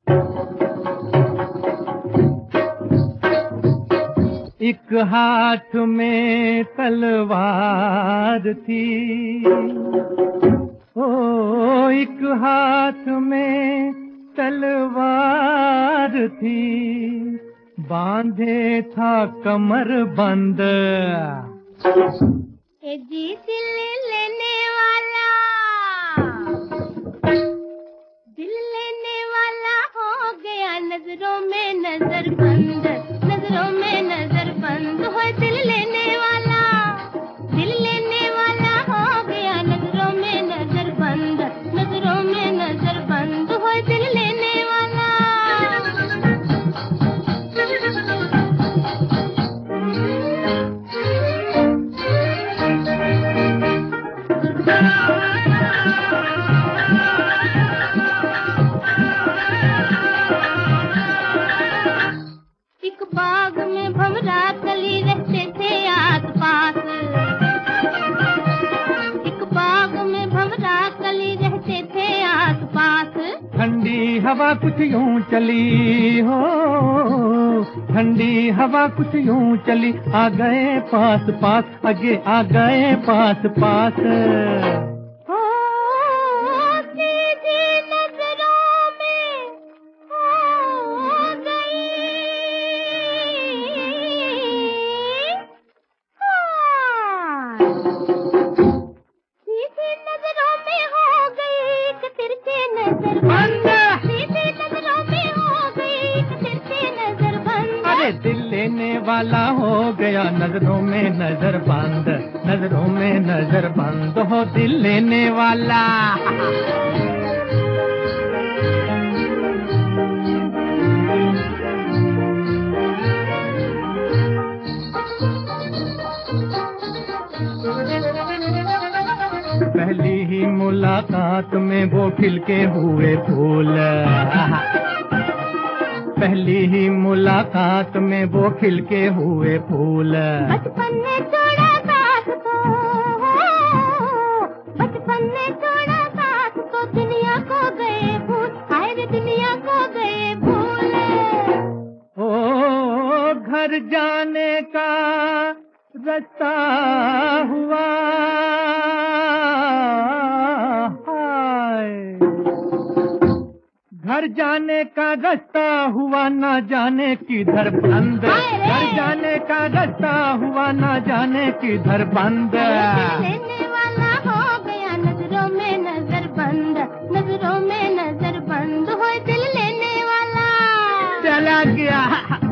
एक हाथ में तलवार थी, ओ एक हाथ में तलवार थी, बांधे था कमर बंद। जी दिल लेने वाला, दिल लेने वाला हो गया नजरों में नजर बंद, नजरों में नजर बंद हो। दिल लेने वाला, दिल लेने वाला हो गया नजरों में नजर बंद, नजरों में नजर बंद हो। दिल लेने वाला एक बाग में भंवरा कली रहते थे आस पास, एक बाग में भंवरा कली रहते थे आस पास। ठंडी हवा कुछ यूं चली हो, ठंडी हवा कुछ यूं चली, आ गए पास पास, आगे आ गए पास पास। दिल लेने वाला हो गया नजरों में नजर बंद, नजरों में नजर बंद हो दिल लेने वाला। पहली ही मुलाकात में वो खिलके हुए फूल, पहली ही मुलाकात में वो खिलके हुए फूल। बचपन ने तोड़ा साथ को, बचपन ने तोड़ा साथ को, दुनिया को गए भूल, हाय रे दुनिया को गए भूल। ओ घर जाने का रास्ता हुआ, घर जाने का रास्ता हुआ ना जाने किधर बंद, घर जाने का रास्ता हुआ ना जाने किधर बंद। लेने वाला हो गया नजरों में नजर बंद, नजरों में नजर बंद हो। दिल लेने वाला चला गया।